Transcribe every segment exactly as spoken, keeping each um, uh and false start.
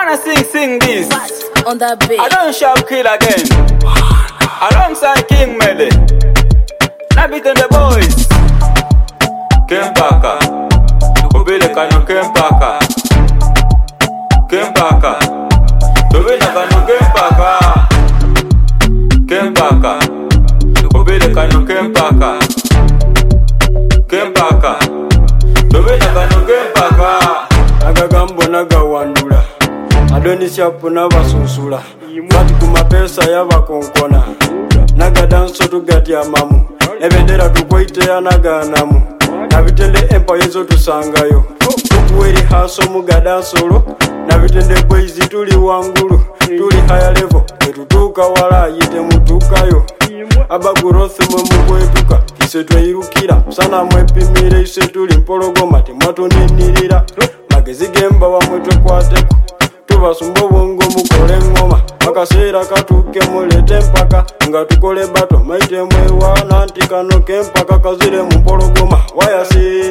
wanna sing, sing this. On that beat. I don't shout kill again. Alongside King Mele. Nabit and the boys. Kempaka. Kubile kano Kempaka. Kempaka. Kubile kano Kempaka. Kempaka. Kubile kano Kempaka. Kempaka. Kubile kano Kempaka. Agagambo nagawandula Adonisyapu n'abasusula Bati ku mapesa y'abakonkona Nagadanso tugatya mamu Ebendera tukwite naganamu Nabitende empire ezo tusangayo Tukuweri haso mugadansolo Nabitende boys tuli wangulu Tuli higher level Etutuka wala yite mutukayo Abagurothi mwe mukwetuka Kise tweyirukira Sana mwepimire ise tuli mpologoma Temwatuninirira Magezi gemba wamwe twekwateko Tubasumba obwongo mukole ngoma Akaseera katuke mulete mpaka Nga tukole bato maite mwewana Nti kano kempaka kazire mu mpologoma Wayasi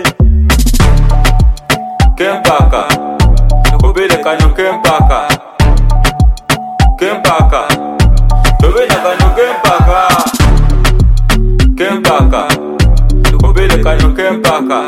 Kempaka Tukubile kano Kempaka Kempaka Tubile kano Kempaka Kempaka Tukubile kano Kempaka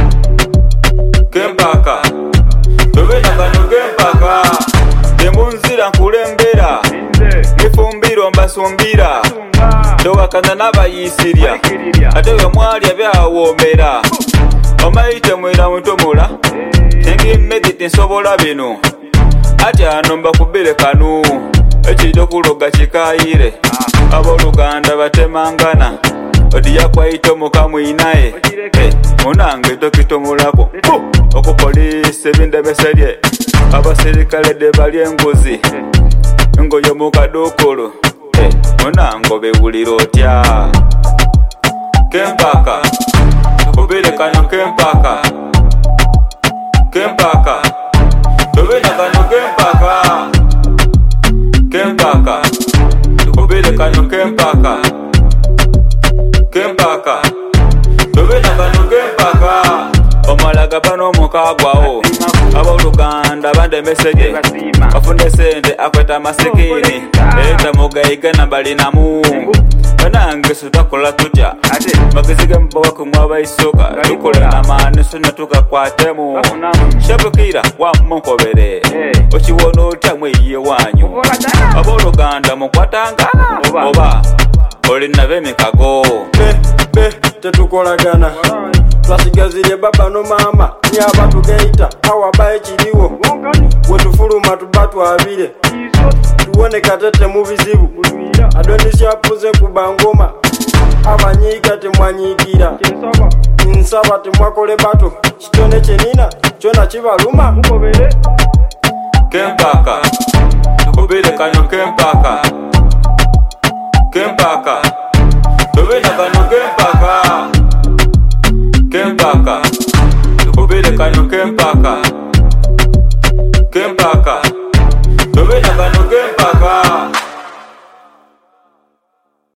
Kempaka Tubile kano Kempaka Temunzira nkulembera Nifumbiro mbasumbira Towakana n'abayisirya Ate we mwalya byawomera Omayite mwera mutomula Tengi medite nsobola bino Ati ano mbakubile kanu Ekito kuloga kikayire Aboluganda batemangana Odiya kwaito mukamwinaye Munange tokitomulako Oku polisi ebindebeserye Abaserikale de balye enguzi Ngoyo mukadokolo Munango bewulira otya Kempaka Tukubile kano Kempaka Kempaka Tubile kano Kempaka Kempaka Tukubile kano Kempaka Kempaka Tubile kano Kempaka Omalaga pano mukagwawo Aboluganda bande meseje Bafunde sente akweta masikini Eta mugayiga na balinamu Banange sutakola tutya Magizige mbawa kumwaba isoka Tukole na mani suna tukakwatemu Shabukira wa mkobere Ochiwono utya mweye wanyu Aboluganda mukwatangana Oba Olina bemikago Be, be, tetukolagana Twasigazire baba no mama Nyaba tugeita, awabaye chiliwo Wetufuluma tubatu abire Tuwone katete mubizibu Adonisyapuze kubangoma Abanyika temwanyikira Nsaba temwakole bato Chitone chenina, chona chibaluma Kempaka Tukubile kano Kempaka Kempaka Tubile kano Kempaka Kempaka Tukubile kano Kempaka